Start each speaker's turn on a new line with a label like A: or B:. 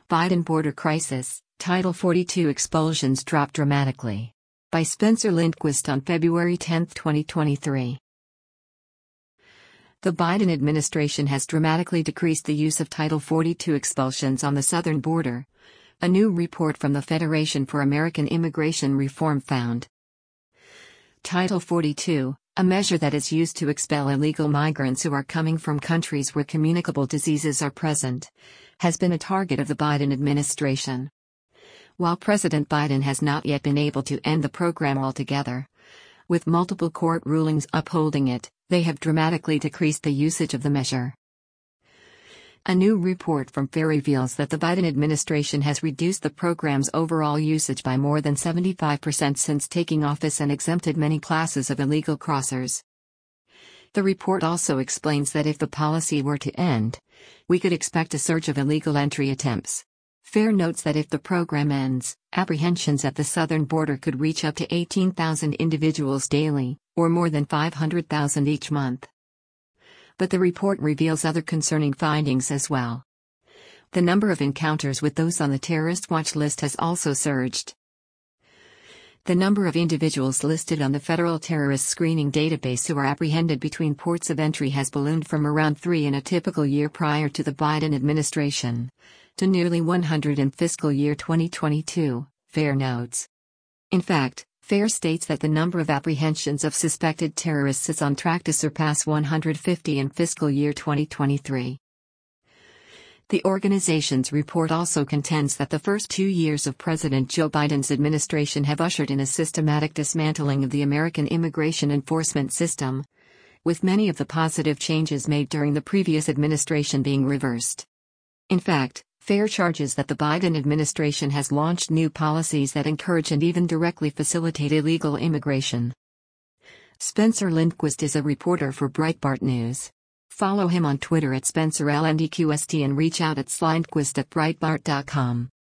A: Biden border crisis, Title 42 expulsions drop dramatically. By Spencer Lindquist on February 10, 2023. The Biden administration has dramatically decreased the use of Title 42 expulsions on the southern border, a new report from the Federation for American Immigration Reform found. Title 42, a measure that is used to expel illegal migrants who are coming from countries where communicable diseases are present, has been a target of the Biden administration. While President Biden has not yet been able to end the program altogether, with multiple court rulings upholding it, they have dramatically decreased the usage of the measure. A new report from FAIR reveals that the Biden administration has reduced the program's overall usage by more than 75% since taking office and exempted many classes of illegal crossers. The report also explains that if the policy were to end, we could expect a surge of illegal entry attempts. FAIR notes that if the program ends, apprehensions at the southern border could reach up to 18,000 individuals daily, or more than 500,000 each month. But the report reveals other concerning findings as well. The number of encounters with those on the terrorist watch list has also surged. The number of individuals listed on the federal terrorist screening database who are apprehended between ports of entry has ballooned from around 3 in a typical year prior to the Biden administration to nearly 100 in fiscal year 2022, FAIR notes. In fact, FAIR states that the number of apprehensions of suspected terrorists is on track to surpass 150 in fiscal year 2023. The organization's report also contends that the first 2 years of President Joe Biden's administration have ushered in a systematic dismantling of the American immigration enforcement system, with many of the positive changes made during the previous administration being reversed. In fact, FAIR charges that the Biden administration has launched new policies that encourage and even directly facilitate illegal immigration. Spencer Lindquist is a reporter for Breitbart News. Follow him on Twitter at SpencerLNDQST and reach out at slindquist@breitbart.com.